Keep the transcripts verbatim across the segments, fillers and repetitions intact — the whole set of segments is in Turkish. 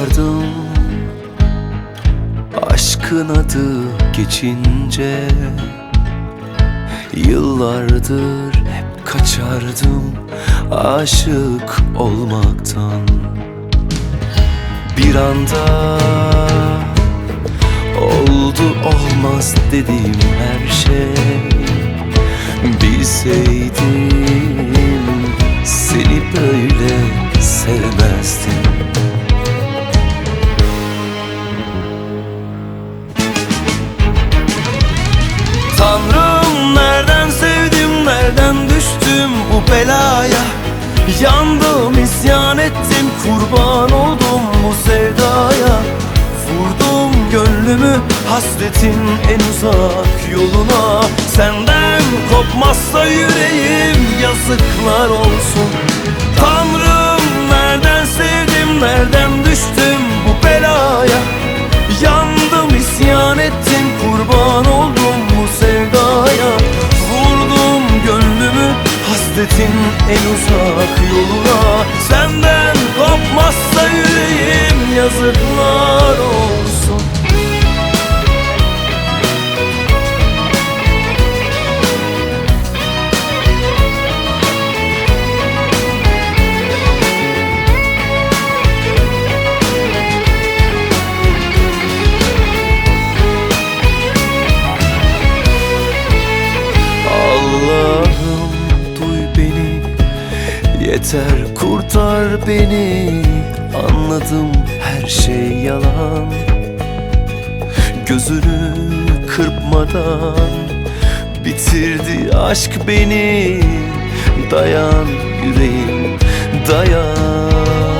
Şaşardım aşkın adı geçince. Yıllardır hep kaçardım aşık olmaktan. Bir anda oldu olmaz dediğim her şey. Bilseydim seni böyle sevmezdim. Tanrım, nereden sevdim, nereden düştüm bu belaya? Yandım, isyan ettim, kurban oldum bu sevdaya. Vurdum gönlümü hasretin en uzak yoluna. Senden kopmazsa yüreğim, yazıklar olsun. Tanrım, nereden sevdim, nereden düştüm bu belaya? Yandım, isyan ettim, kurban oldum bu sevdaya. Vurdum gönlümü hasretin en uzak yoluna. Senden kopmazsa yüreğim, yazıklar olsun. Allah'ım, duy beni, yeter kurtar beni. Anladım, her şey yalan. Gözünü kırpmadan bitirdi aşk beni. Dayan yüreğim, dayan.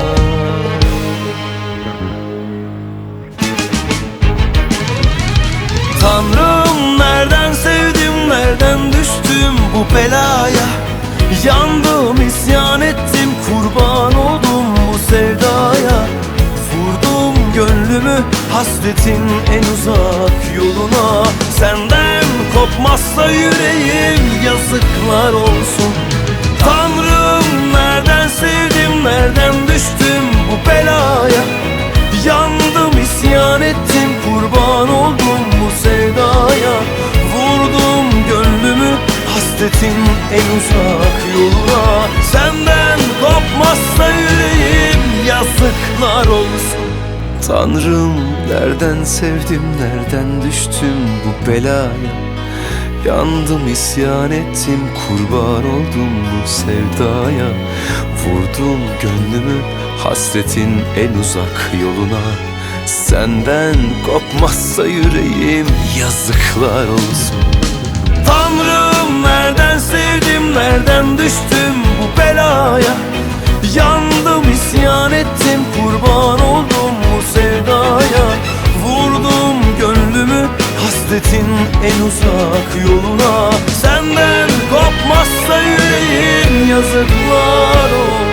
Tanrım, nereden sevdim, nereden düştüm bu belaya? Yandım, isyan ettim, kurban oldum bu sevdaya. Vurdum gönlümü hasretin en uzak yoluna. Senden kopmazsa yüreğim, yazıklar olsun. Tanrım, nereden sevdim, nereden düştüm bu belaya? Yandım, isyan ettim, kurban oldum bu sevdaya. Vurdum gönlümü hasretin en uzak yoluna. Senden kopmazsa yüreğim, yazıklar olsun. Tanrım, nereden sevdim, nereden düştüm bu belaya? Yandım, isyan ettim, kurban oldum bu sevdaya. Vurdum gönlümü hasretin en uzak yoluna. Senden kopmazsa yüreğim, yazıklar olsun. Tanrım, nereden sevdim, nereden düştüm bu belaya? Yandım, isyan ettim, kurban oldum bu sevdaya. Vurdum gönlümü hasretin en uzak yoluna. Senden kopmazsa yüreğim, yazıklar olsun.